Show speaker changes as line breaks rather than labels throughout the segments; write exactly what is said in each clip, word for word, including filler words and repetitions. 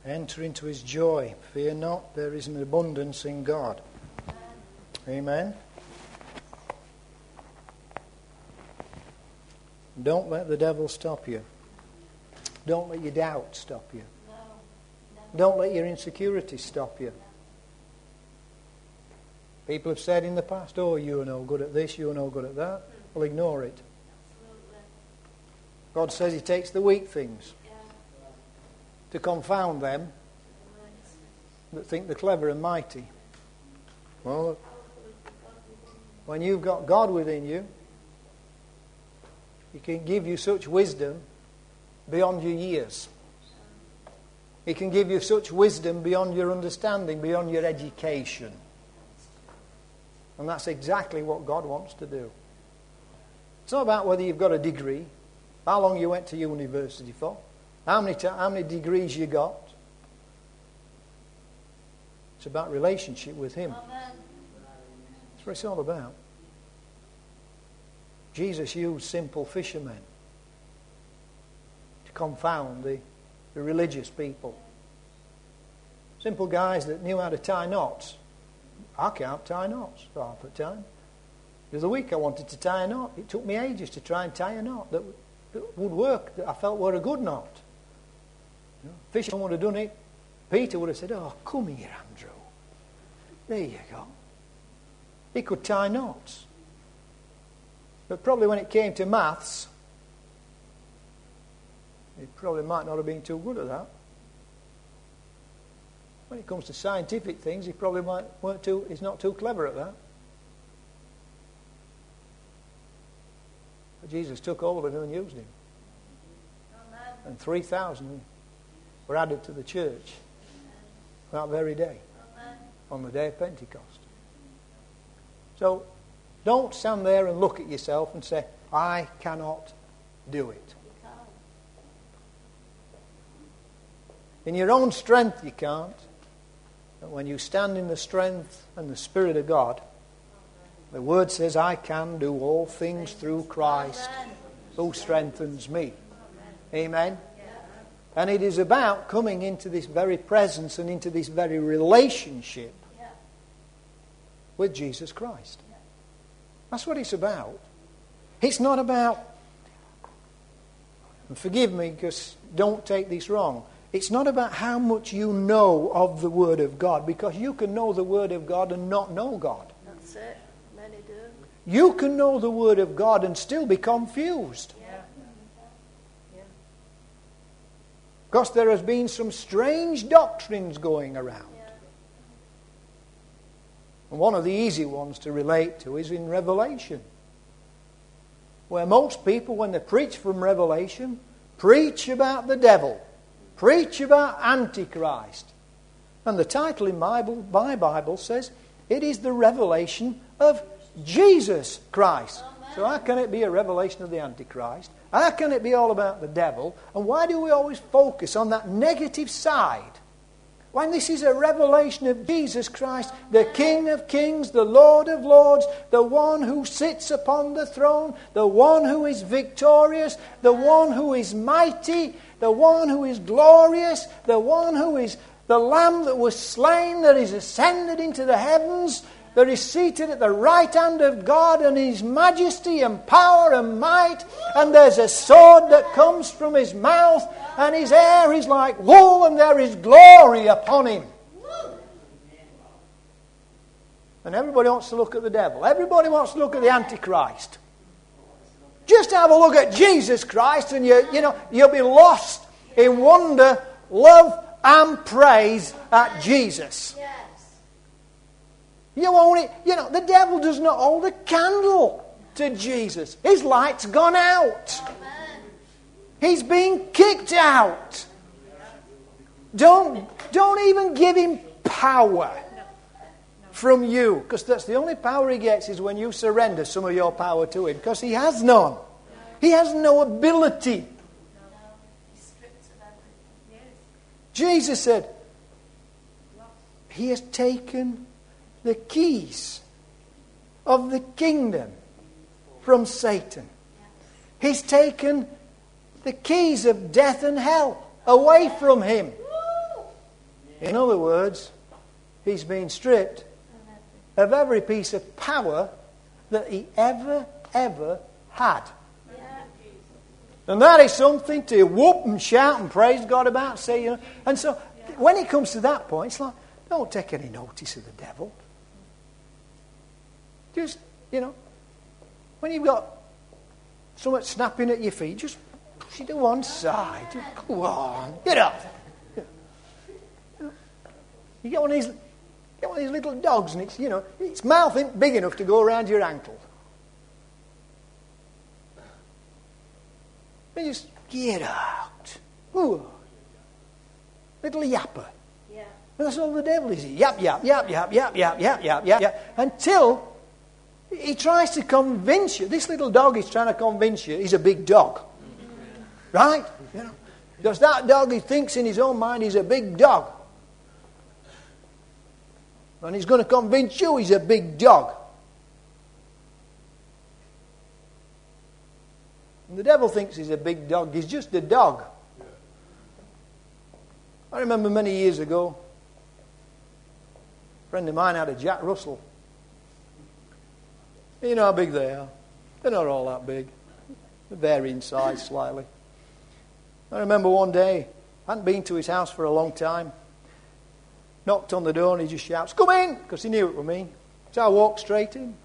Enter into his joy. Fear not, there is an abundance in God. Amen. Don't let the devil stop you. Don't let your doubt stop you. Don't let your insecurity stop you. People have said in the past, oh, you're no good at this, you're no good at that. Well, ignore it. God says he takes the weak things to confound them that think they're clever and mighty. Well, when you've got God within you, he can give you such wisdom beyond your years. He can give you such wisdom beyond your understanding, beyond your education. And that's exactly what God wants to do. It's not about whether you've got a degree, how long you went to university for, how many, t- how many degrees you got. It's about relationship with him.
Amen.
That's what it's all about. Jesus used simple fishermen to confound the, the religious people. Simple guys that knew how to tie knots. I can't tie knots for half the time. The other week I wanted to tie a knot. It took me ages to try and tie a knot that, that would work, that I felt were a good knot. You know, fisherman would have done it. Peter would have said, oh, come here, Andrew. There you go. He could tie knots. But probably when it came to maths, he probably might not have been too good at that. When it comes to scientific things, he probably might, weren't too, he's not too clever at that. But Jesus took hold of him and used him.
Amen.
And three thousand were added to the church that very day,
Amen.
on the day of Pentecost. So, don't stand there and look at yourself and say, I cannot do it. In your own strength you can't. But when you stand in the strength and the Spirit of God, the Word says, I can do all things through Christ who strengthens me. Amen. And it is about coming into this very presence and into this very relationship with Jesus Christ. That's what it's about. It's not about, and forgive me because don't take this wrong, it's not about how much you know of the Word of God, because you can know the Word of God and not know God.
That's it. Many do.
You can know the Word of God and still be confused.
Yeah. Yeah.
Because there has been some strange doctrines going around.
Yeah.
And one of the easy ones to relate to is in Revelation, where most people, when they preach from Revelation, preach about the devil, preach about Antichrist. And the title in Bible, my Bible says, it is the revelation of Jesus Christ.
Amen.
So how can it be a revelation of the Antichrist? How can it be all about the devil? And why do we always focus on that negative side? When this is a revelation of Jesus Christ, the King of Kings, the Lord of Lords, the one who sits upon the throne, the one who is victorious, the one who is mighty, the one who is glorious, the one who is the Lamb that was slain, that is ascended into the heavens, that is seated at the right hand of God in His majesty and power and might, and there's a sword that comes from His mouth, and His hair is like wool, and there is glory upon Him. And everybody wants to look at the devil. Everybody wants to look at the Antichrist. Just have a look at Jesus Christ, and you, you know, you'll be lost in wonder, love, and praise at Jesus.
Yes.
You won't, you know, the devil does not hold a candle to Jesus. His light's gone out.
Amen.
He's being kicked out. Don't, don't even give him power from you, because that's the only power he gets is when you surrender some of your power to him, because he has none. He has no ability. Jesus said, He has taken the keys of the kingdom from Satan. He's taken the keys of death and hell away from Him. In other words, he's been stripped of every piece of power that he ever, ever had.
Yeah.
And that is something to whoop and shout and praise God about. Say, you know. And so when it comes to that point, it's like, don't take any notice of the devil. Just, you know, when you've got something snapping at your feet, just push it to one side. Just, go on, get up. You get one of these, get one of these little dogs, and it's, you know, its mouth ain't big enough to go around your ankle. You just get out. Ooh. Little yapper.
Yeah.
And that's all the devil is. Yap, yap, yap, yap, yap, yap, yap, yap, yap, yap. Until he tries to convince you. This little dog is trying to convince you he's a big dog. Right? You know, because that dog, he thinks in his own mind he's a big dog. And he's going to convince you he's a big dog. And the devil thinks he's a big dog. He's just a dog. I remember many years ago, a friend of mine had a Jack Russell. You know how big they are. They're not all that big. They vary in size slightly. I remember one day, I hadn't been to his house for a long time. Knocked on the door and he just shouts, "Come in!" because he knew it was me. So I walked straight in.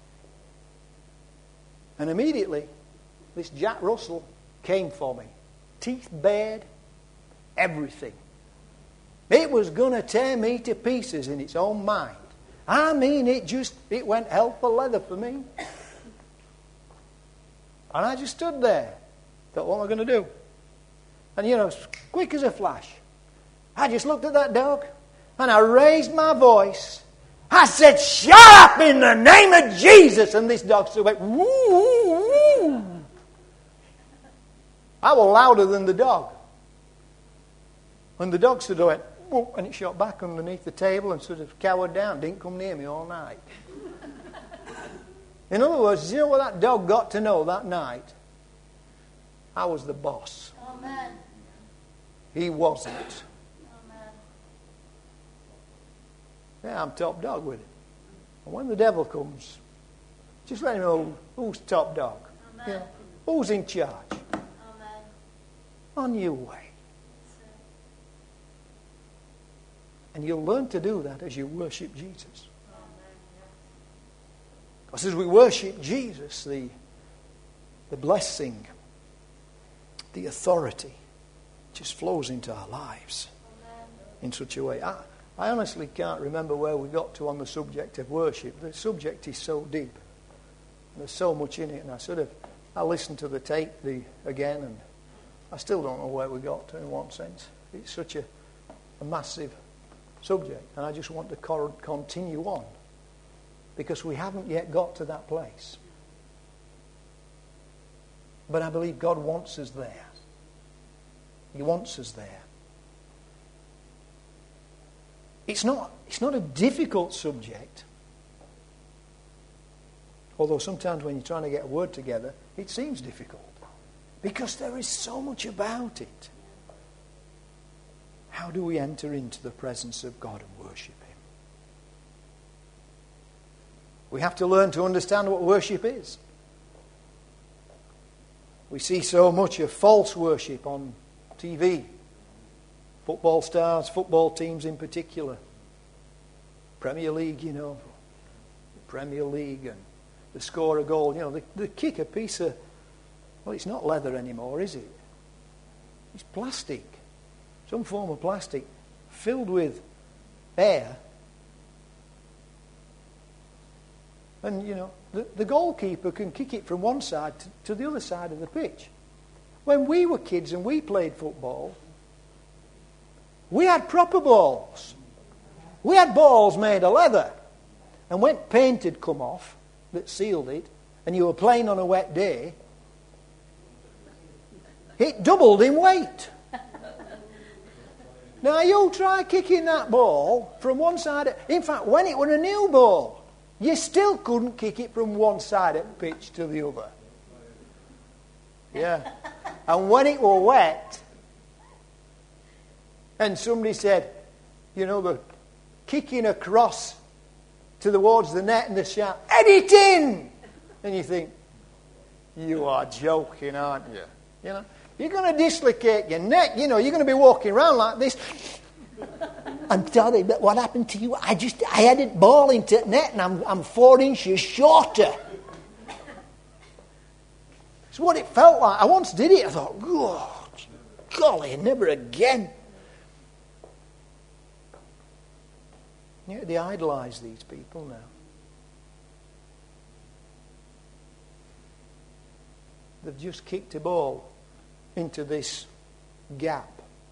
And immediately, this Jack Russell came for me. Teeth bared, everything. It was going to tear me to pieces in its own mind. I mean, it just, it went hell for leather for me. And I just stood there. Thought, what am I going to do? And you know, quick as a flash, I just looked at that dog and I raised my voice. I said, "Shut up in the name of Jesus!" And this dog still went, "Woo, woo, woo." I was louder than the dog. When the dog sort of went, "Whoop," and it shot back underneath the table and sort of cowered down, didn't come near me all night. In other words, you know what that dog got to know that night? I was the boss.
Amen.
He wasn't.
Amen.
Yeah, I'm top dog with it. And when the devil comes, just let him know who's top dog.
Amen.
You know, who's in charge.
Amen.
On your way. And you'll learn to do that as you worship Jesus. Because as we worship Jesus, the, the blessing, the authority just flows into our lives in such a way. I, I honestly can't remember where we got to on the subject of worship. The subject is so deep. There's so much in it. And I sort of, I listened to the tape the, again, and I still don't know where we got to in one sense. It's such a, a massive subject. And I just want to co- continue on. Because we haven't yet got to that place. But I believe God wants us there. He wants us there. It's not, it's not a difficult subject. Although sometimes when you're trying to get a word together, it seems difficult. Because there is so much about it. How do we enter into the presence of God and worship Him? We have to learn to understand what worship is. We see so much of false worship on T V. Football stars, football teams in particular. Premier League, you know. Premier League, and they score a goal. You know, they, they kick a piece of... Well, it's not leather anymore, is it? It's plastic. Some form of plastic filled with air. And, you know, the, the goalkeeper can kick it from one side to, to the other side of the pitch. When we were kids and we played football, we had proper balls. We had balls made of leather. And when paint had come off that sealed it, and you were playing on a wet day, it doubled in weight. Now you try kicking that ball from one side. Of, in fact, when it was a new ball, you still couldn't kick it from one side of the pitch to the other. Yeah. And when it was wet, and somebody said, you know, the kicking across towards the net and they shout, "Head it in!" And you think, you are joking, aren't you? You know, you're going to dislocate your neck. You know, you're going to be walking around like this. "I'm sorry, but what happened to you? I just, I had it ball into the net and I'm, I'm four inches shorter." It's what it felt like. I once did it. I thought, "Oh, golly, never again." Yeah, they idolize these people now. They've just kicked a ball into this gap.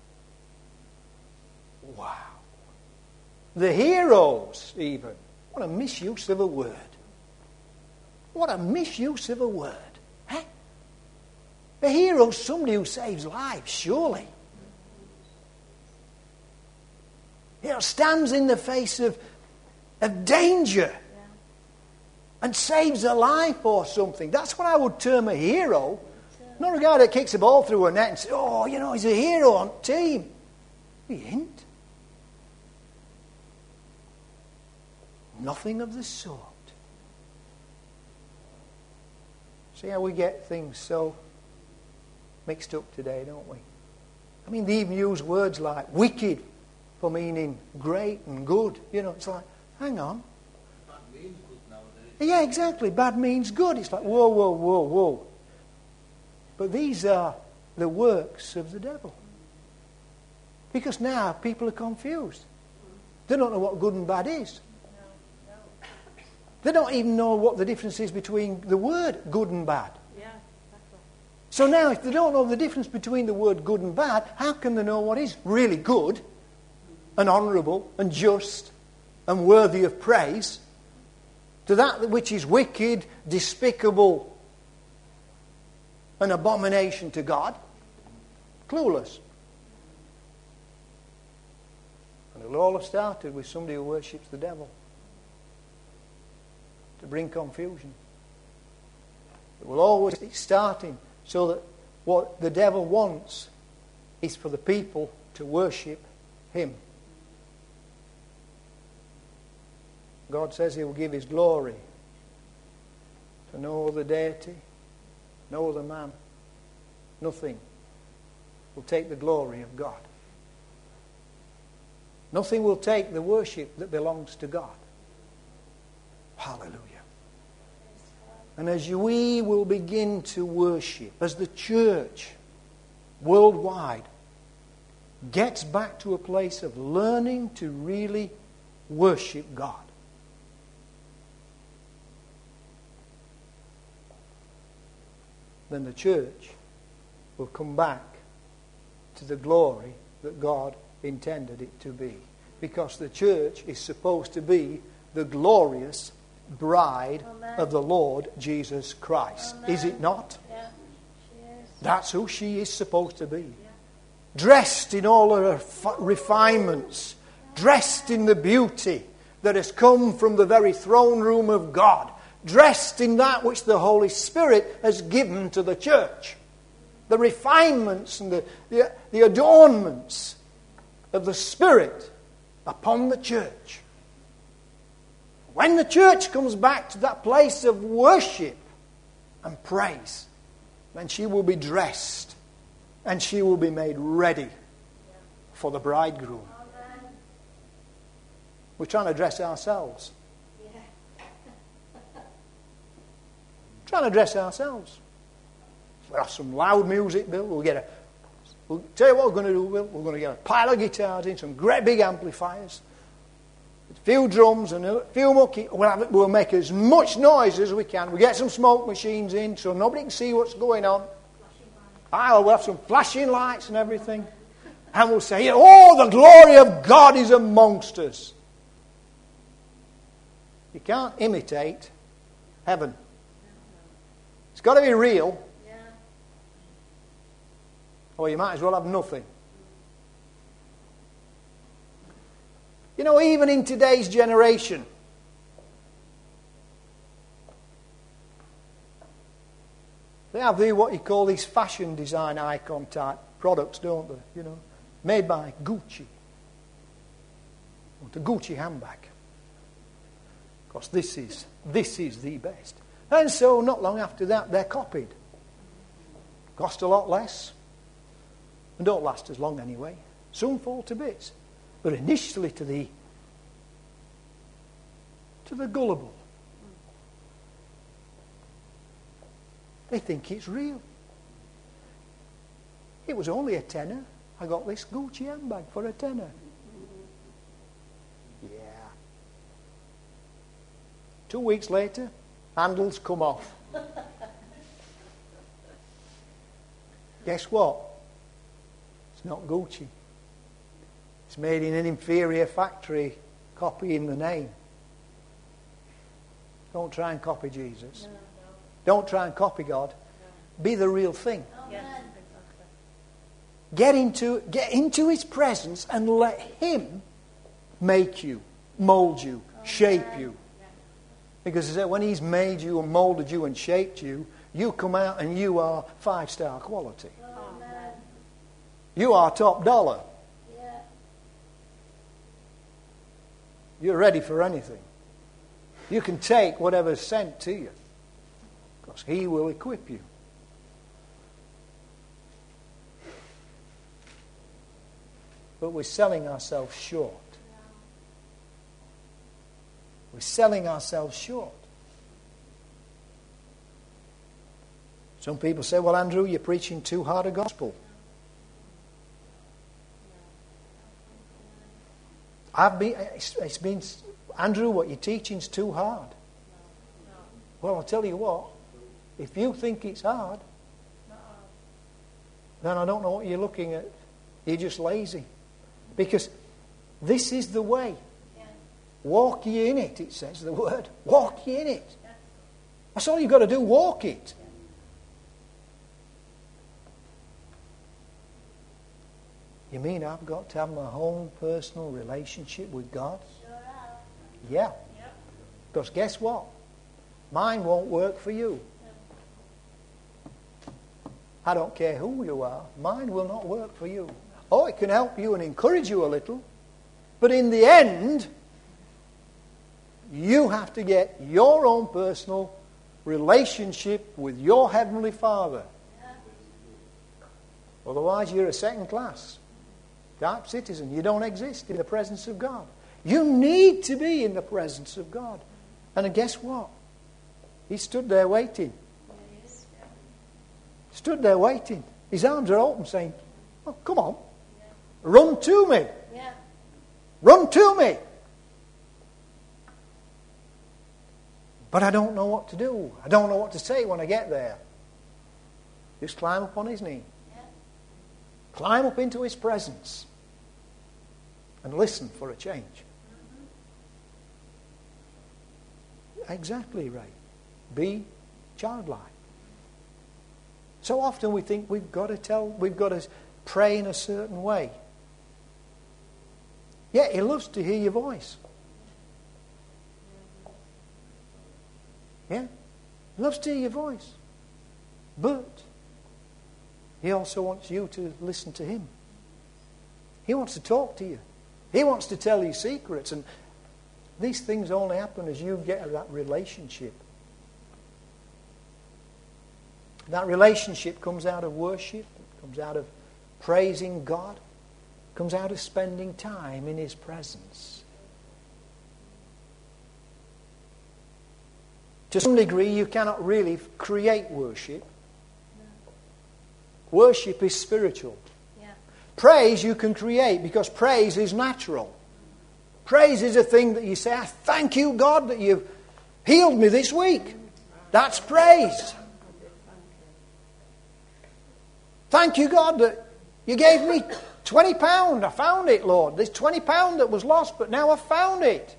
Wow. The heroes, even. What a misuse of a word. What a misuse of a word. Eh? A hero's somebody who saves lives, surely. You know, stands in the face of, of danger. And saves a life or something. That's what I would term a hero. Not a guy that kicks a ball through a net and says, "Oh, you know, he's a hero on team." He ain't. Nothing of the sort. See how we get things so mixed up today, don't we? I mean, they even use words like wicked for meaning great and good. You know, it's like, hang on. Yeah, exactly. Bad means good. It's like, whoa, whoa, whoa, whoa. But these are the works of the devil. Because now people are confused. They don't know what good and bad is. They don't even know what the difference is between the word good and bad. So now if they don't know the difference between the word good and bad, how can they know what is really good and honourable and just and worthy of praise? To that which is wicked, despicable, an abomination to God? Clueless. And it'll all have started with somebody who worships the devil. To bring confusion. It will always be starting so that what the devil wants is for the people to worship him. God says he will give his glory to no other deity, no other man. Nothing will take the glory of God. Nothing will take the worship that belongs to God. Hallelujah. And as we will begin to worship, as the church worldwide gets back to a place of learning to really worship God, then the church will come back to the glory that God intended it to be. Because the church is supposed to be the glorious bride Amen. Of the Lord Jesus Christ. Amen. Is it not?
Yeah. She is.
That's who she is supposed to be. Yeah. Dressed in all her refinements. Dressed in the beauty that has come from the very throne room of God. Dressed in that which the Holy Spirit has given to the church. The refinements and the, the, the adornments of the Spirit upon the church. When the church comes back to that place of worship and praise, then she will be dressed and she will be made ready for the bridegroom. We're trying to dress ourselves. Trying to dress ourselves. We'll have some loud music, Bill. We'll get a. We'll tell you what we're going to do, Bill. We're going to get a pile of guitars in, some great big amplifiers, a few drums and a few mucky. We'll, have, we'll make as much noise as we can. We'll get some smoke machines in so nobody can see what's going on. Ah, we'll have some flashing lights and everything. And we'll say, "Oh, the glory of God is amongst us." You can't imitate heaven. It's got to be real. Yeah. Or you might as well have nothing. You know, even in today's generation, they have the, what you call these fashion design icon type products, don't they? You know, made by Gucci. want a Gucci handbag. Because this is, this is the best. And so not long after that, they're copied. Cost a lot less. And don't last as long anyway. Soon fall to bits. But initially to the to the gullible, they think it's real. It was only a tenner. I got this Gucci handbag for a tenner. Yeah. Two weeks later, handles come off. Guess what? It's not Gucci. It's made in an inferior factory, copying the name. Don't try and copy Jesus.
No, no.
Don't try and copy God. No. Be the real thing.
Yes.
Get into, get into His presence and let Him make you, mold you, oh, shape you. Yeah. Because when He's made you and molded you and shaped you, you come out and you are five-star quality.
Oh,
you are top dollar.
Yeah.
You're ready for anything. You can take whatever's sent to you. Because He will equip you. But we're selling ourselves short. We're selling ourselves short. Some people say, well, Andrew, you're preaching too hard a gospel. I've been, it's, it's been, Andrew, what you're teaching's too hard. Well, I'll tell you what, if you think it's hard, then I don't know what you're looking at. You're just lazy. Because this is the way. Walk ye in it, it says the word. Walk ye in it. That's all you've got to do, walk it. You mean I've got to have my own personal relationship with God?
Sure have.
Yeah. Because guess what? Mine won't work for you. I don't care who you are. Mine will not work for you. Oh, it can help you and encourage you a little. But in the end, you have to get your own personal relationship with your Heavenly Father. Otherwise, you're a second class type citizen. You don't exist in the presence of God. You need to be in the presence of God. And guess what? He stood there waiting. Stood there waiting. His arms are open saying, oh, come on. Run to me.
Yeah.
Run to me. But I don't know what to do. I don't know what to say when I get there. Just climb up on his knee.
Yeah.
Climb up into his presence. And listen for a change. Mm-hmm. Exactly right. Be childlike. So often we think we've got to tell, we've got to pray in a certain way. Yeah, He loves to hear your voice. Yeah, He loves to hear your voice. But He also wants you to listen to Him. He wants to talk to you. He wants to tell you secrets. And these things only happen as you get that relationship. That relationship comes out of worship. It comes out of praising God. It comes out of spending time in His presence. To some degree, you cannot really create worship. Worship is spiritual.
Yeah.
Praise you can create because praise is natural. Praise is a thing that you say, I thank you, God, that you've healed me this week. That's praise. Thank you, God, that you gave me twenty pounds. I found it, Lord. There's twenty pounds that was lost, but now I found it.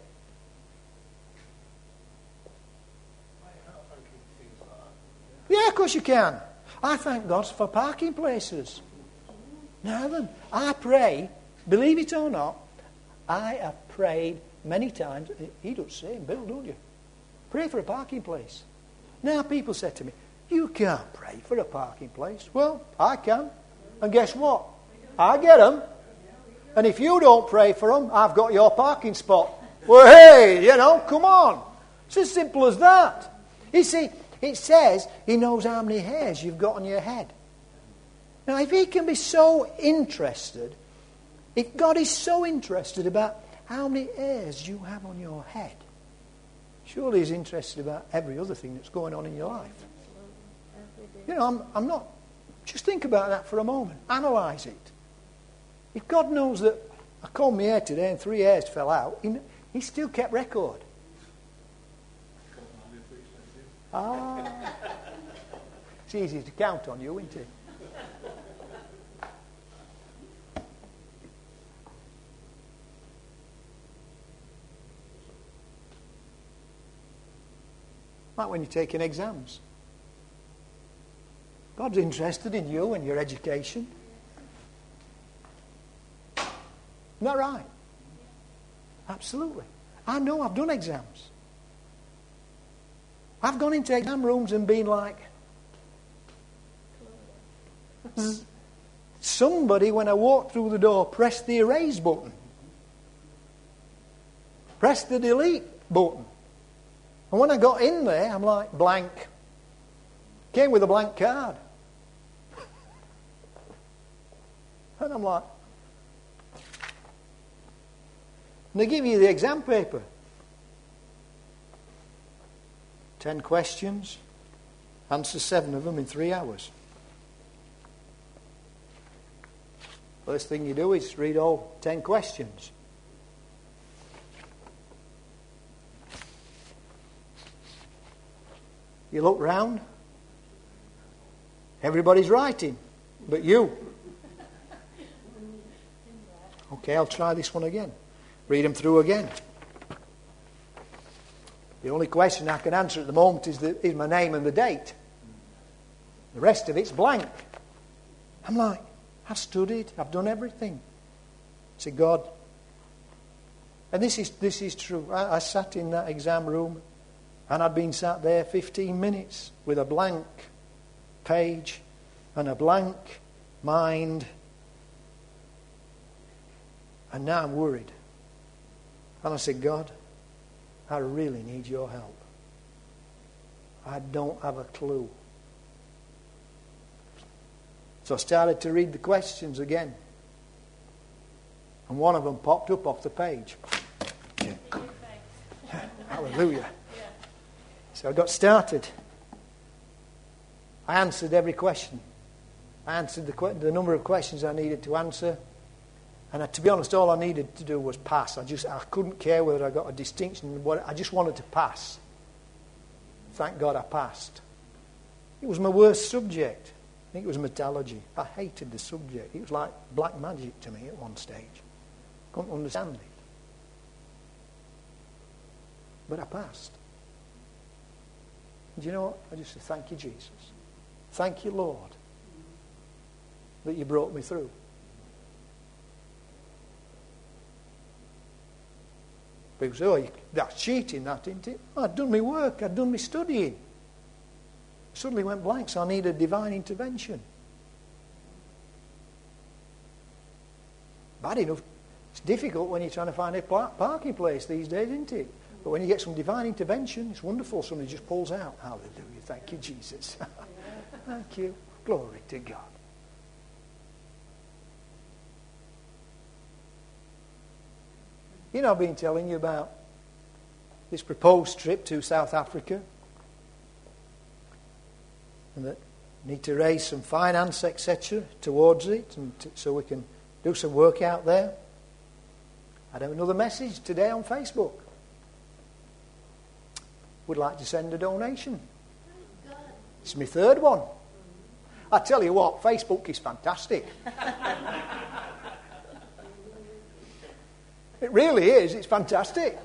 Yeah, of course you can. I thank God for parking places. Now then, I pray, believe it or not, I have prayed many times. He does say, Bill, don't you? Pray for a parking place. Now people say to me, you can't pray for a parking place. Well, I can. And guess what? I get them. And if you don't pray for them, I've got your parking spot. Well, hey, you know, come on. It's as simple as that. You see, it says he knows how many hairs you've got on your head. Now, if he can be so interested, if God is so interested about how many hairs you have on your head, surely he's interested about every other thing that's going on in your life. You know, I'm, I'm not... Just think about that for a moment. Analyse it. If God knows that I combed my hair today and three hairs fell out, he, he still kept record. Ah. It's easy to count on you, isn't it? Like when you're taking exams. God's interested in you and your education. Isn't that right? Absolutely. I know I've done exams. I've gone into exam rooms and been like, somebody, when I walked through the door, pressed the erase button. Pressed the delete button. And when I got in there, I'm like, blank. Came with a blank card. And I'm like, and they give you the exam paper. Ten questions. Answer seven of them in three hours. First thing you do is read all ten questions. You look round. Everybody's writing, but you. Okay, I'll try this one again. Read them through again. The only question I can answer at the moment is, the, is my name and the date. The rest of it's blank. I'm like, I've studied, I've done everything. I said, God, and this is this is true. I, I sat in that exam room, and I'd been sat there fifteen minutes with a blank page and a blank mind. And now I'm worried. And I said, God, I really need your help. I don't have a clue. So I started to read the questions again. And one of them popped up off the page. Hallelujah. So I got started. I answered every question. I answered the, que- the number of questions I needed to answer. And I, to be honest, all I needed to do was pass. I just I couldn't care whether I got a distinction. I just wanted to pass. Thank God I passed. It was my worst subject. I think it was metallurgy. I hated the subject. It was like black magic to me at one stage. Couldn't understand it. But I passed. And you know what? I just said, thank you, Jesus. Thank you, Lord, that you brought me through. People say, oh, you, that's cheating, that, isn't it? Oh, I'd done my work, I'd done my studying. Suddenly went blank, so I needed divine intervention. Bad enough, it's difficult when you're trying to find a parking place these days, isn't it? But when you get some divine intervention, it's wonderful. Somebody just pulls out. Hallelujah. Thank you, Jesus. Thank you. Glory to God. You know, I've been telling you about this proposed trip to South Africa. And that we need to raise some finance, et cetera, towards it, and to, so we can do some work out there. I have another message today on Facebook. Would like to send a donation. It's my third one. I tell you what, Facebook is fantastic. It really is. It's fantastic.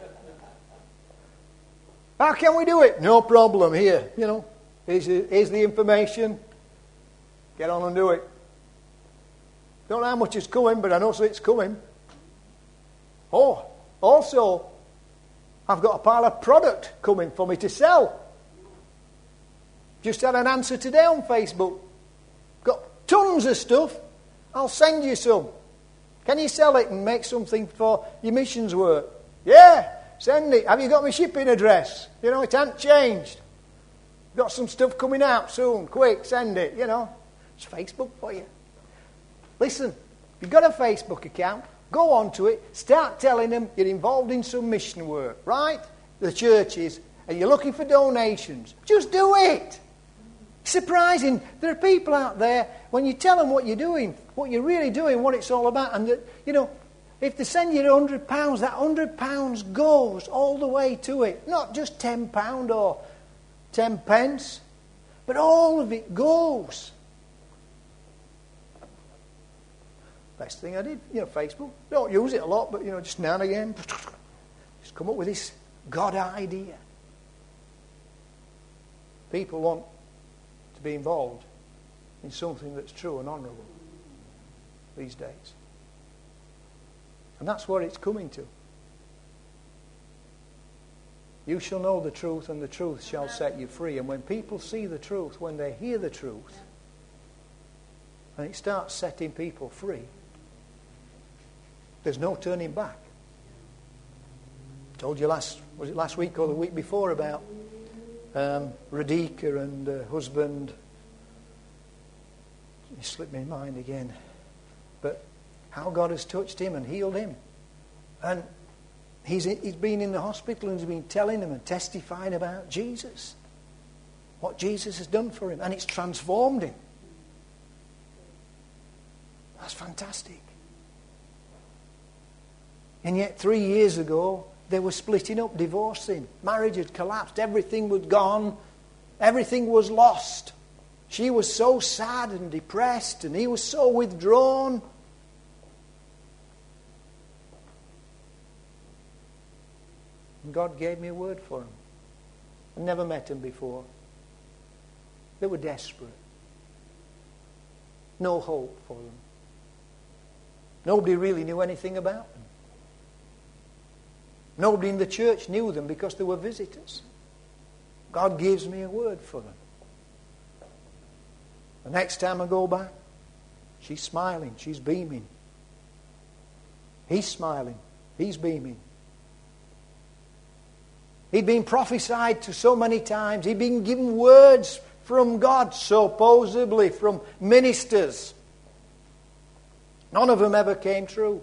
How can we do it? No problem. Here, you know, here's the, here's the information. Get on and do it. Don't know how much is coming, but I know so it's coming. Oh, also, I've got a pile of product coming for me to sell. Just had an answer today on Facebook. Got tons of stuff. I'll send you some. Can you sell it and make something for your missions work? Yeah, send it. Have you got my shipping address? You know, it hasn't changed. Got some stuff coming out soon. Quick, send it, you know. It's Facebook for you. Listen, you've got a Facebook account. Go on to it. Start telling them you're involved in some mission work, right? The churches, and you're looking for donations. Just do it. Surprising. There are people out there, when you tell them what you're doing, what you're really doing, what it's all about, and, that, you know, if they send you one hundred pounds, that one hundred pounds goes all the way to it. Not just ten pounds or ten pence, but all of it goes. Best thing I did, you know, Facebook. Don't use it a lot, but, you know, just now and again, just come up with this God idea. People want to be involved in something that's true and honourable these days. And that's where it's coming to. You shall know the truth, and the truth shall set you free. And when people see the truth, when they hear the truth, and it starts setting people free, there's no turning back. I told you last, was it last week or the week before, about um, Radhika and uh, husband. It slipped my mind again. But how God has touched him and healed him. And he's, he's been in the hospital and he's been telling them and testifying about Jesus. What Jesus has done for him. And it's transformed him. That's fantastic. And yet three years ago, they were splitting up, divorcing. Marriage had collapsed. Everything was gone. Everything was lost. She was so sad and depressed, and he was so withdrawn. And God gave me a word for him. I never met him before. They were desperate. No hope for them. Nobody really knew anything about them. Nobody in the church knew them because they were visitors. God gives me a word for them. The next time I go back, she's smiling, she's beaming. He's smiling, he's beaming. He'd been prophesied to so many times. He'd been given words from God, supposedly from ministers. None of them ever came true.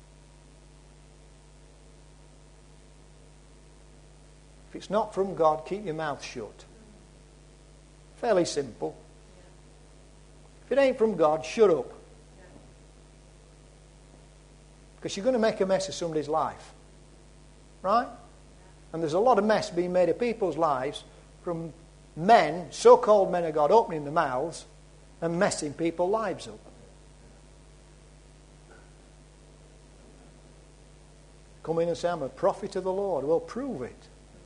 If it's not from God, keep your mouth shut. Fairly simple. If it ain't from God, shut up. Because you're going to make a mess of somebody's life. Right? And there's a lot of mess being made of people's lives from men, so-called men of God, opening their mouths and messing people's lives up. Come in and say, I'm a prophet of the Lord. Well, prove it.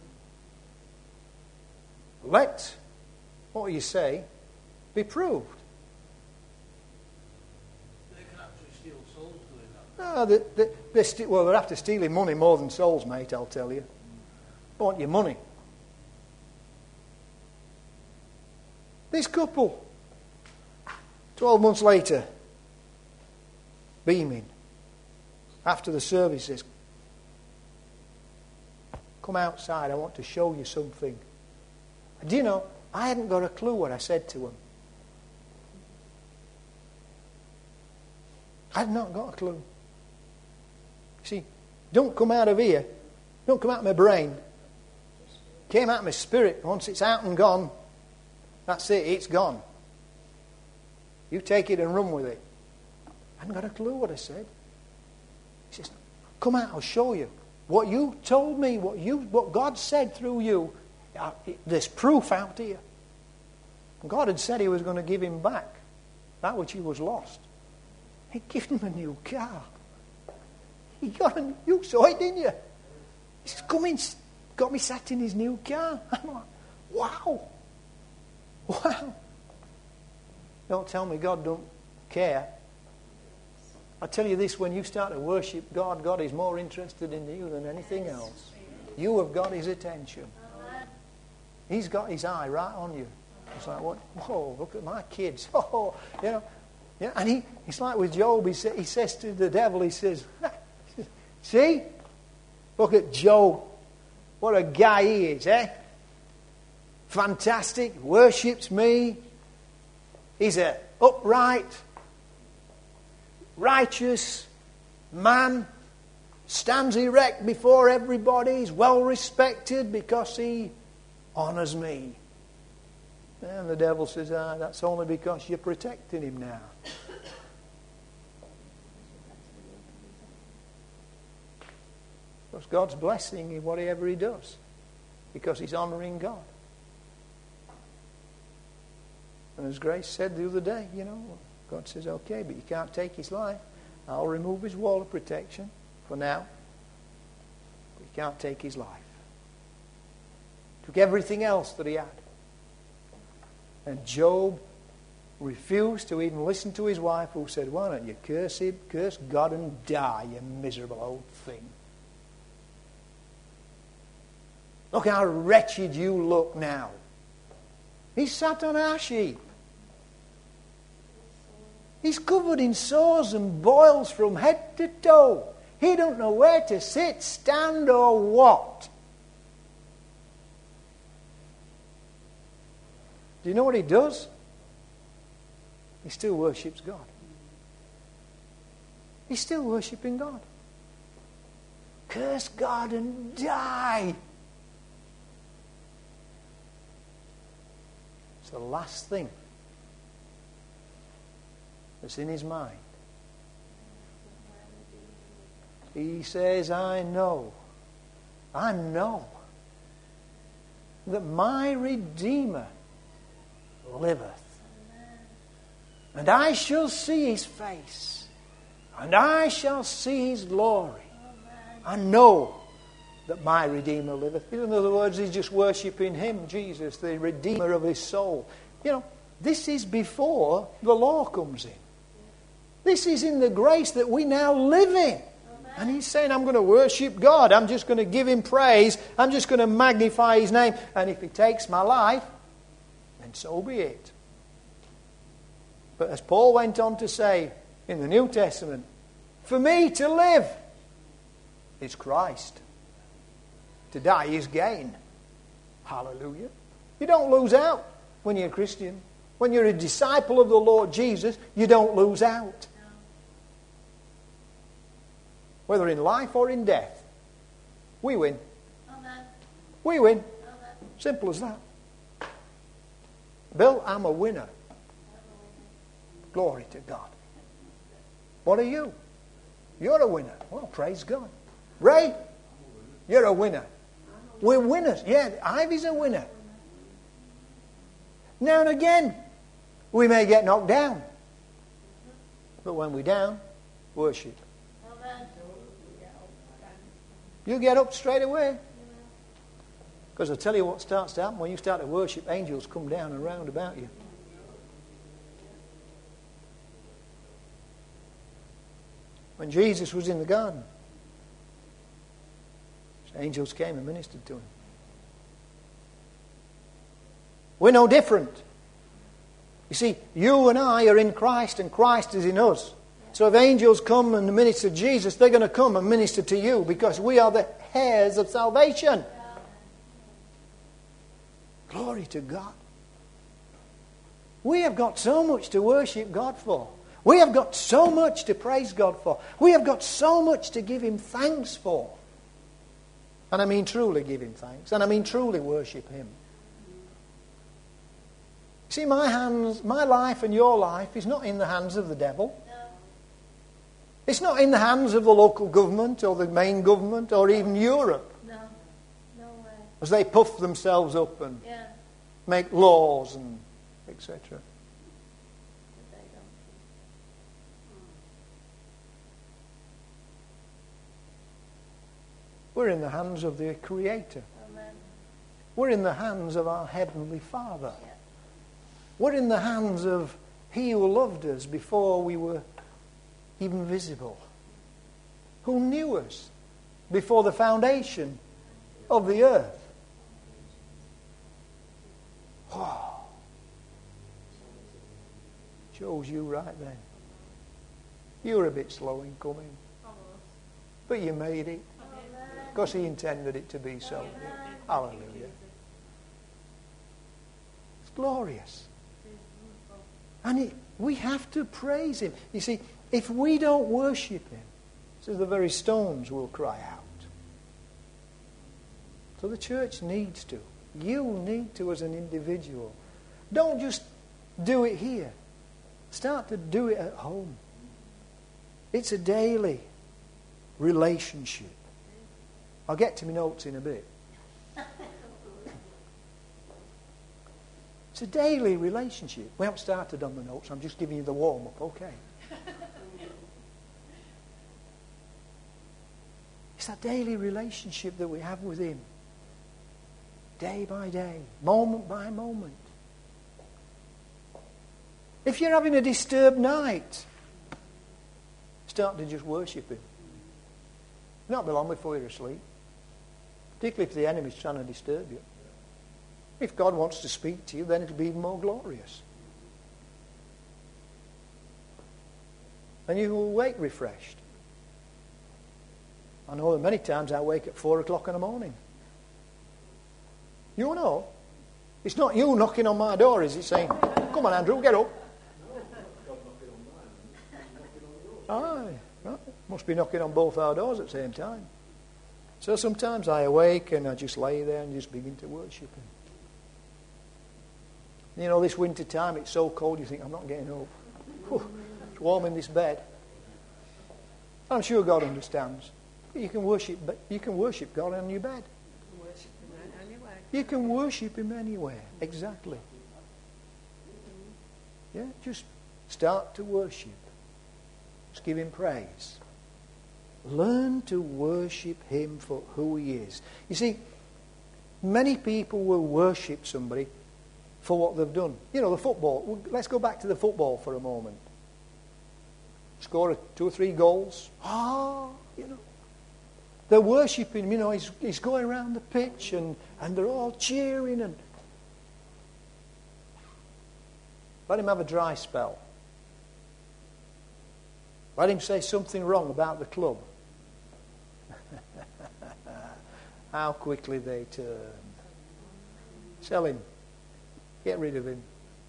Let what you say be proved.
They can actually steal souls doing that.
No, they, they, they st- well, they're after stealing money more than souls, mate, I'll tell you. They want your money. This couple, twelve months later, beaming, after the services, come outside, I want to show you something. Do you know, I hadn't got a clue what I said to him. I'd not got a clue. See, don't come out of here. Don't come out of my brain. Came out of my spirit. Once it's out and gone, that's it. It's gone. You take it and run with it. I hadn't got a clue what I said. He says, come out, I'll show you. What you told me, what you, what God said through you, there's proof out here. God had said he was going to give him back that which he was lost. He gave him a new car. He got a, you saw it, didn't you? He's come in, got me sat in his new car. I'm like, wow. Wow. Don't tell me God don't care. I tell you this, when you start to worship God, God is more interested in you than anything else. You have got his attention. He's got his eye right on you. It's like, what? Whoa, look at my kids. Oh, you know, Yeah, and he, it's like with Job, he, sa- he says to the devil, he says, see? Look at Job. What a guy he is, eh? Fantastic, worships me. He's a upright, righteous man, stands erect before everybody. He's well respected because he honours me. And the devil says, ah, that's only because you're protecting him now. Because God's blessing in whatever he does. Because he's honouring God. And as Grace said the other day, you know, God says, okay, but you can't take his life. I'll remove his wall of protection for now. But you can't take his life. Took everything else that he had. And Job refused to even listen to his wife, who said, why don't you curse him, curse God and die, you miserable old thing. Look how wretched you look now. He sat on ash heap. He's covered in sores and boils from head to toe. He don't know where to sit, stand, or what. Do you know what he does? He still worships God. He's still worshipping God. Curse God and die. It's the last thing that's in his mind. He says, I know, I know that my Redeemer liveth. And I shall see his face. And I shall see his glory. I know that my Redeemer liveth. In other words, he's just worshipping him, Jesus, the Redeemer of his soul. You know, this is before the law comes in. This is in the grace that we now live in. And he's saying, I'm going to worship God. I'm just going to give him praise. I'm just going to magnify his name. And if he takes my life, then so be it. But as Paul went on to say in the New Testament, for me to live is Christ. To die is gain. Hallelujah. You don't lose out when you're a Christian. When you're a disciple of the Lord Jesus, you don't lose out. Whether in life or in death, we win.
Amen.
We win.
Amen.
Simple as that. Bill, I'm a winner. Glory to God. What are you? You're a winner. Well, praise God. Ray, you're a winner. We're winners. Yeah, Ivy's a winner. Now and again, we may get knocked down. But when we're down, worship.
Amen.
You get up straight away. Because I'll tell you what starts to happen when you start to worship, angels come down and round about you. When Jesus was in the garden, angels came and ministered to him. We're no different. You see, you and I are in Christ and Christ is in us. So if angels come and minister to Jesus, they're going to come and minister to you because we are the heirs of salvation. Glory to God. We have got so much to worship God for. We have got so much to praise God for. We have got so much to give him thanks for. And I mean truly give him thanks. And I mean truly worship him. See, my hands, my life and your life is not in the hands of the devil.
No.
It's not in the hands of the local government or the main government or even Europe.
No. No way.
As they puff themselves up and
Yeah.
make laws and et cetera.
But they don't.
We're in the hands of the Creator.
Amen.
We're in the hands of our Heavenly Father.
Yeah.
We're in the hands of He who loved us before we were even visible. Who knew us before the foundation of the earth. Oh. Chose you right there. You were a bit slow in coming,
Almost.
but you made it.
Amen.
Because He intended it to be so. Hallelujah. It's glorious. And it, we have to praise Him. You see, if we don't worship Him, so the very stones will cry out. So the church needs to. You need to as an individual. Don't just do it here. Start to do it at home. It's a daily relationship. I'll get to my notes in a bit. It's a daily relationship. We haven't started on the notes. I'm just giving you the warm-up, okay? It's that daily relationship that we have with Him. Day by day, moment by moment. If you're having a disturbed night, start to just worship Him. Not be long before you're asleep. Particularly if the enemy's trying to disturb you. If God wants to speak to you, then it'll be even more glorious. And you will wake refreshed. I know that many times I wake at four o'clock in the morning. You know, it's not you knocking on my door, is it, saying, come on, Andrew, get up. Aye, right. Must be knocking on both our doors at the same time. So sometimes I awake and I just lay there and just begin to worship Him. You know, this winter time, it's so cold, you think, I'm not getting up. Whew, it's warm in this bed. I'm sure God understands. You can worship, you can worship God on your bed.
Worship Him anyway.
You can worship Him anywhere. Exactly. Yeah, just start to worship. Just give Him praise. Learn to worship Him for who He is. You see, many people will worship somebody for what they've done. You know, the football. Let's go back to the football for a moment. Score two or three goals. Ah, you know. They're worshipping him. You know, he's, he's going around the pitch and, and they're all cheering. And let him have a dry spell. Let him say something wrong about the club. How quickly they turn. Sell him. Get rid of him.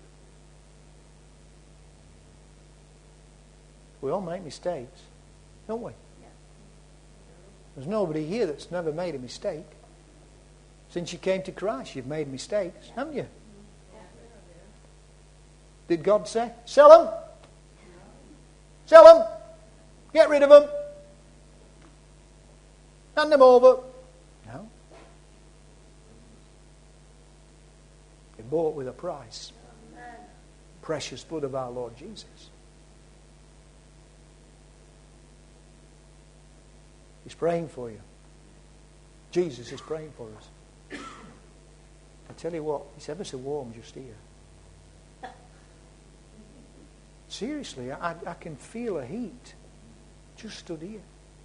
We all make mistakes, don't we? There's nobody here that's never made a mistake. Since you came to Christ, you've made mistakes, haven't you? Did God say, sell them? Sell them. Get rid of them. Hand them over. No. They're bought with a price. Precious blood of our Lord Jesus. He's praying for you. Jesus is praying for us. I tell you what, it's ever so warm just here. Seriously, I, I can feel a heat just stood here.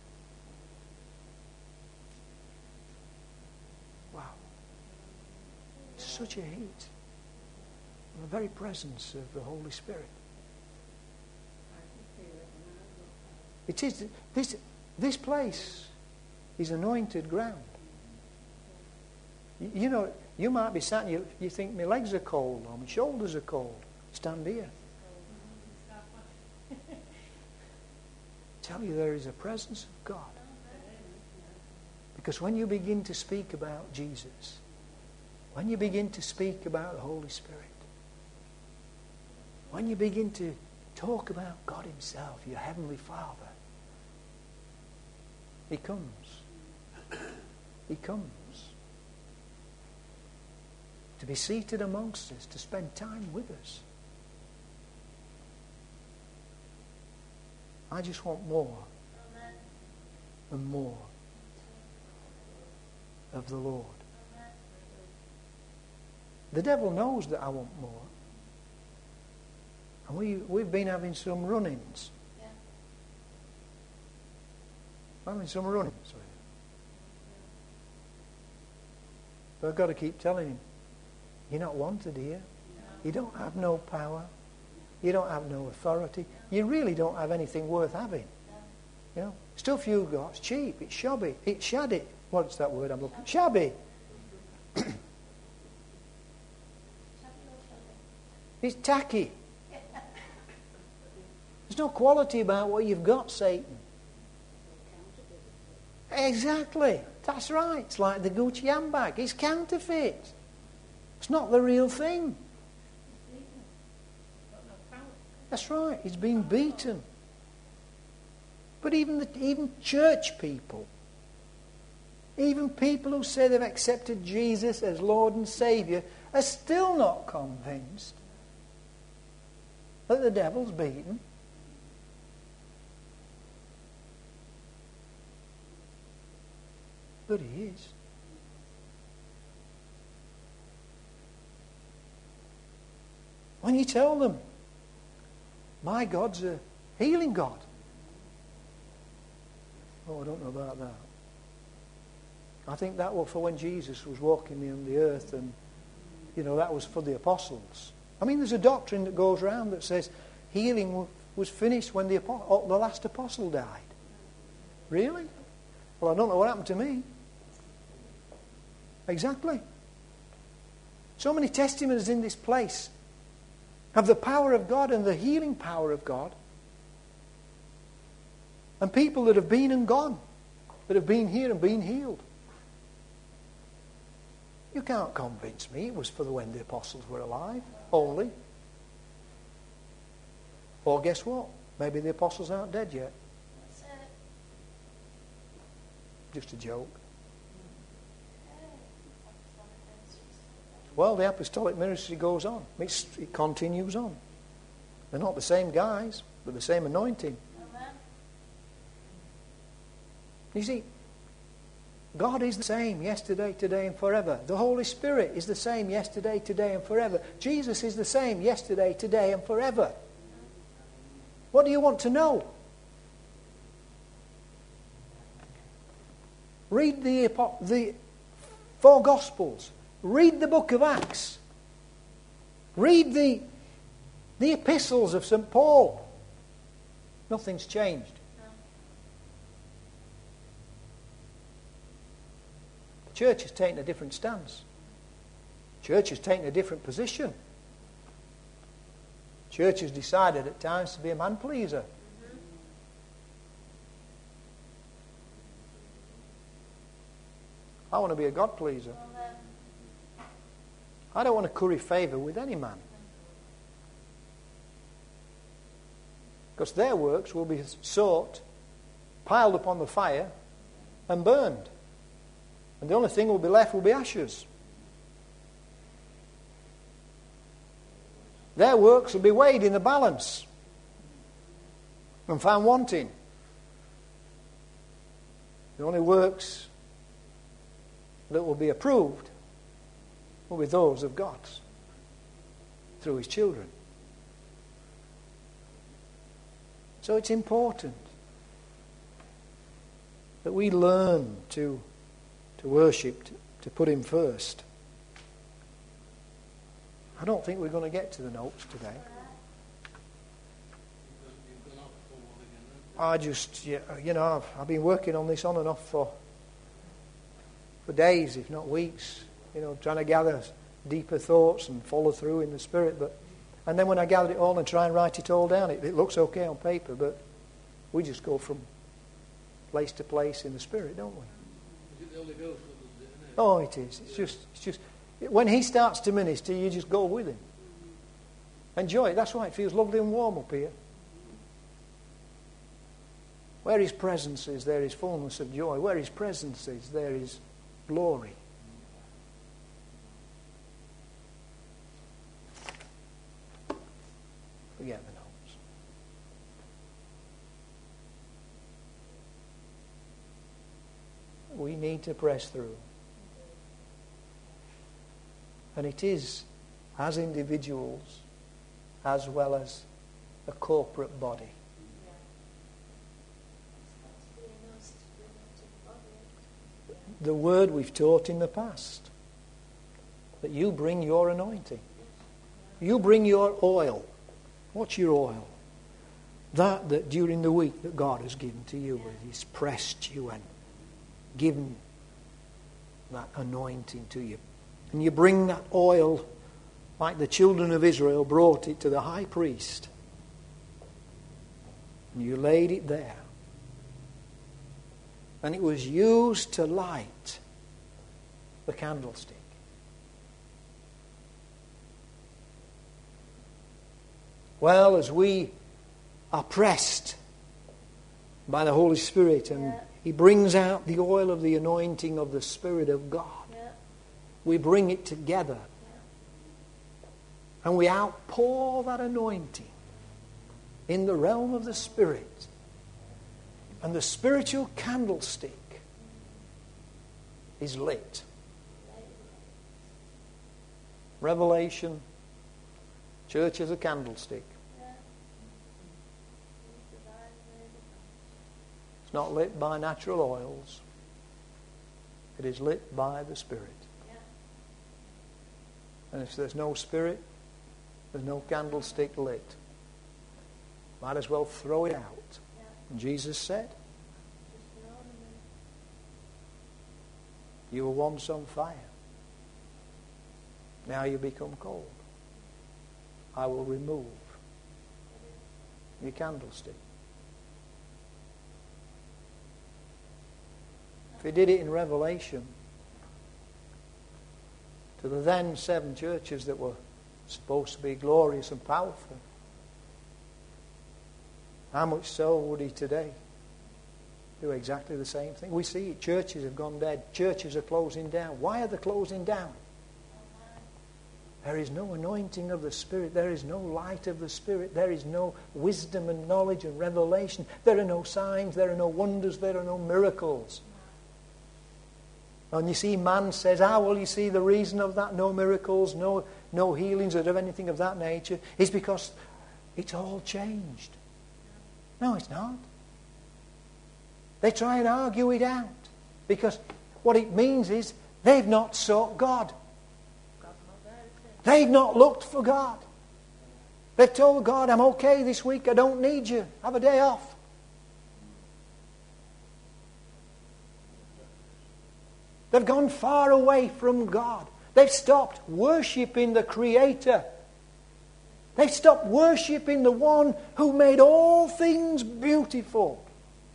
Wow. Such a heat. And the very presence of the Holy Spirit. It is this this place is anointed ground. You, you know, you might be sat and you, you think my legs are cold or my shoulders are cold. Stand here. Tell you there is a presence of God. Because when you begin to speak about Jesus, when you begin to speak about the Holy Spirit, when you begin to talk about God Himself, your Heavenly Father, He comes. He comes. To be seated amongst us, to spend time with us. I just want more and more of the Lord. The devil knows that I want more. And we, we've been having some run-ins.
Yeah.
Having some run-ins. But I've got to keep telling him, you're not wanted here. You don't have no power. You don't have no authority. You really don't have anything worth having. You know, stuff you've got is cheap. It's shabby. It's shaddy. What's that word I'm looking for? Shabby. It's tacky. There's no quality about what you've got, Satan. Exactly. That's right. It's like the Gucci handbag. It's counterfeit. It's not the real thing. That's right. He's been beaten. But even the, even church people, even people who say they've accepted Jesus as Lord and Saviour, are still not convinced that the devil's beaten. But he is. When you tell them, my God's a healing God. Oh, I don't know about that. I think that was for when Jesus was walking on the earth, and, you know, that was for the apostles. I mean, there's a doctrine that goes around that says healing was finished when the, apo- the last apostle died. Really? Well, I don't know what happened to me. Exactly. So many testimonies in this place of the power of God and the healing power of God. And people that have been and gone, that have been here and been healed. You can't convince me it was for when the apostles were alive only. Or guess what? Maybe the apostles aren't dead yet. Just a joke. Well, the apostolic ministry goes on. It's, it continues on. They're not the same guys, but the same anointing.
Amen.
You see, God is the same yesterday, today, and forever. The Holy Spirit is the same yesterday, today, and forever. Jesus is the same yesterday, today, and forever. What do you want to know? Read the, the four Gospels. Read the book of Acts. Read the, the epistles of Saint Paul. Nothing's changed.
No.
The church has taken a different stance. The church has taken a different position. The church has decided at times to be a man pleaser.
Mm-hmm.
I want to be a God pleaser.
Amen.
I don't want to curry favour with any man. Because their works will be sought, piled upon the fire, and burned. And the only thing will be left will be ashes. Their works will be weighed in the balance and found wanting. The only works that will be approved will be those of God through His children. So it's important that we learn to, to worship, to, to put Him first. I don't think we're going to get to the notes today. I just, you know, I've, I've been working on this on and off for for days, if not weeks, you know, trying to gather deeper thoughts and follow through in the Spirit. But and then when I gather it all and try and write it all down, it, it looks okay on paper, but we just go from place to place in the Spirit, don't we?
Is it the Holy Ghost that does it, isn't it?
Oh, it is. It's just, it's just when He starts to minister, you just go with Him. Enjoy it. That's why it feels lovely and warm up here. Where His presence is, there is fullness of joy. Where His presence is, there is glory. Forget the notes. We need to press through. And it is as individuals as well as a corporate body. The word we've taught in the past, that you bring your anointing, you bring your oil, What's your oil? That that during the week that God has given to you, He's pressed you and given that anointing to you. And you bring that oil like the children of Israel brought it to the high priest. And you laid it there. And it was used to light the candlestick. Well, as we are pressed by the Holy Spirit and
Yeah.
He brings out the oil of the anointing of the Spirit of God,
Yeah.
we bring it together
Yeah.
and we outpour that anointing in the realm of the Spirit. And the spiritual candlestick is lit. Revelation, church is a candlestick. It's not lit by natural oils. It is lit by the Spirit. And if there's no Spirit, there's no candlestick lit. Might as well throw it out. And Jesus said, you were once on fire. Now you become cold. I will remove your candlestick. If He did it in Revelation to the then seven churches that were supposed to be glorious and powerful, how much so would He today do exactly the same thing? We see it. Churches have gone dead. Churches are closing down. Why are they closing down? There is no anointing of the Spirit. There is no light of the Spirit. There is no wisdom and knowledge and revelation. There are no signs. There are no wonders. There are no miracles. And you see, man says, ah, well, you see, the reason of that, no miracles, no, no healings or anything of that nature, is because it's all changed. No, it's not. They try and argue it out. Because what it means is they've not sought God. They've not looked for God. They've told God, I'm okay this week, I don't need you. Have a day off. They've gone far away from God. They've stopped worshipping the Creator. They've stopped worshipping the one who made all things beautiful.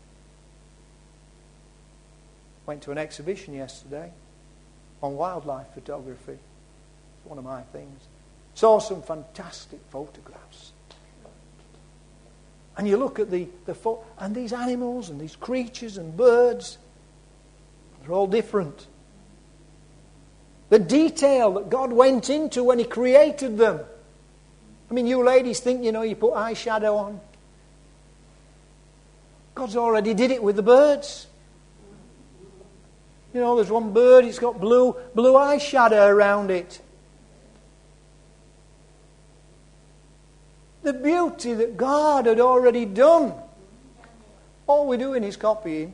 Went to an exhibition yesterday on wildlife photography. One of my things. Saw some fantastic photographs. And you look at the, the fo- and these animals and these creatures and birds, they're all different. The detail that God went into when He created them. I mean, you ladies think, you know, you put eyeshadow on. God's already did it with the birds. You know, there's one bird, it's got blue, blue eyeshadow around it. The beauty that God had already done. All we're doing is copying.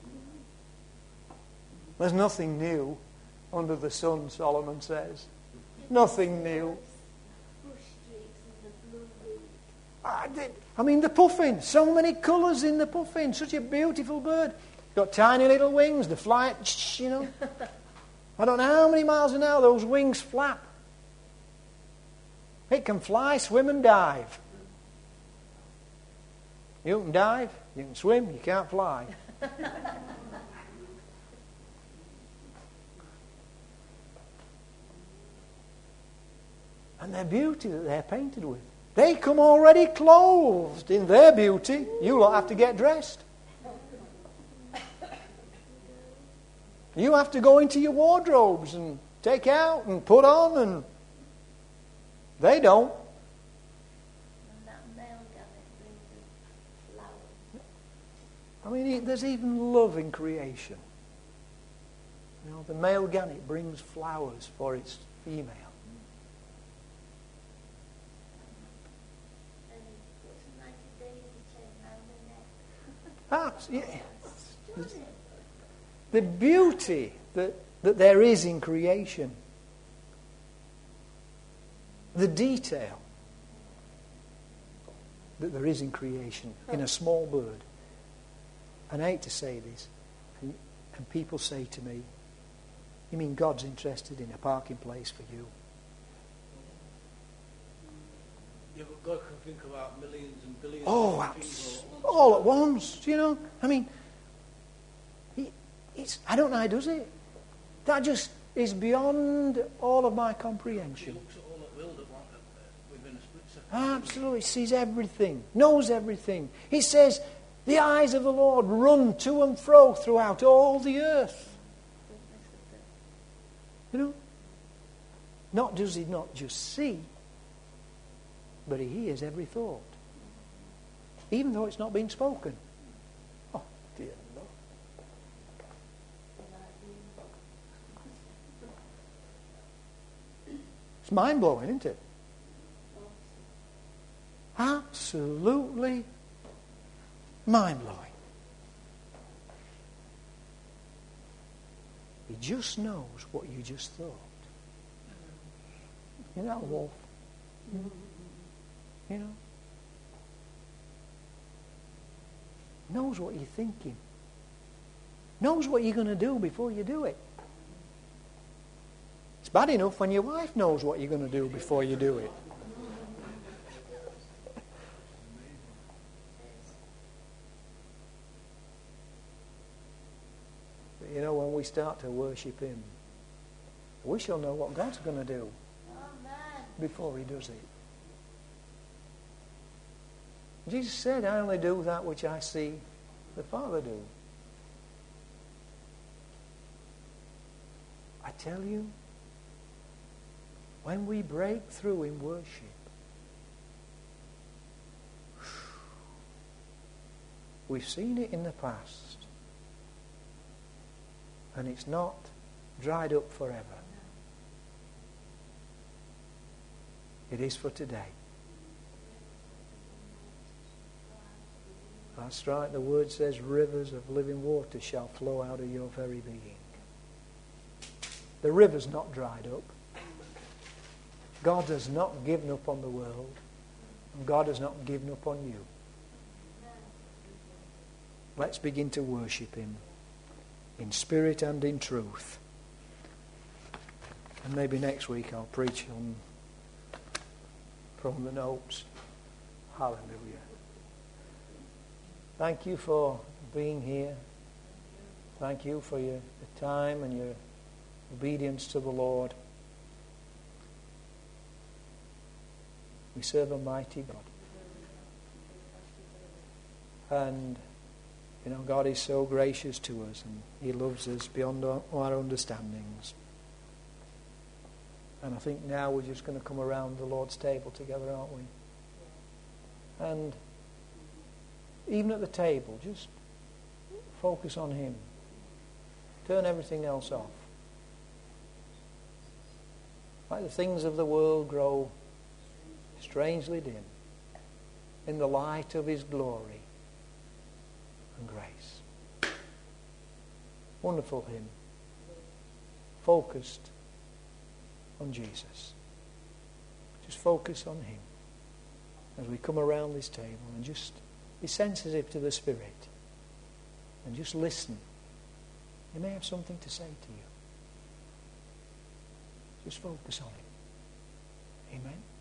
There's nothing new under the sun, Solomon says. Nothing new. I, did, I mean, the puffin. So many colours in the puffin. Such a beautiful bird. Got tiny little wings. They fly, you know. I don't know how many miles an hour those wings flap. It can fly, swim and dive. You can dive, you can swim, you can't fly. And their beauty that they're painted with. They come already clothed in their beauty. You lot have to get dressed. You have to go into your wardrobes and take out and put on, and they don't.
And that male garnet brings us flowers.
I mean, there's even love in creation. You know, the male gannet brings flowers for its female.
And he puts a ninety days chain round the neck.
Perhaps, yeah. The beauty that, that there is in creation. The detail. that there is in creation, in a small bird. And I hate to say this, and, and people say to me, you mean God's interested in a parking place for you?
Yeah, but God can think about millions and billions
Oh,
of
abs-
people.
all at once, you know. I mean, he, it's, I don't know how he does it. That just is beyond all of my
He
comprehension.
looks at all that world at one, uh, within a split second.
Absolutely, sees everything, knows everything. He says, the eyes of the Lord run to and fro throughout all the earth. You know, not does he not just see, but he hears every thought, even though it's not being spoken. Oh, dear Lord. It's mind-blowing, isn't it? Absolutely mind-blowing. He just knows what you just thought. Isn't that a wolf? You know? Knows what you're thinking. Knows what you're going to do before you do it. It's bad enough when your wife knows what you're going to do before you do it. But you know, when we start to worship Him, we shall know what God's going to do before He does it. Jesus said, I only do that which I see the Father do. I tell you, when we break through in worship, we've seen it in the past, and it's not dried up forever. It is for today. That's right. The word says rivers of living water shall flow out of your very being. The river's not dried up. God has not given up on the world. And God has not given up on you. Let's begin to worship Him in spirit and in truth. And maybe next week I'll preach on from the notes. Hallelujah. Thank you for being here. Thank you for your time and your obedience to the Lord. We serve a mighty God. And, you know, God is so gracious to us, and He loves us beyond our, our understandings. And I think now we're just going to come around the Lord's table together, aren't we? And even at the table, just focus on Him. Turn everything else off. Like the things of the world grow strangely dim in the light of His glory and grace. Wonderful hymn. Focused on Jesus. Just focus on Him as we come around this table, and just be sensitive to the Spirit and just listen. He may have something to say to you. Just focus on Him. Amen.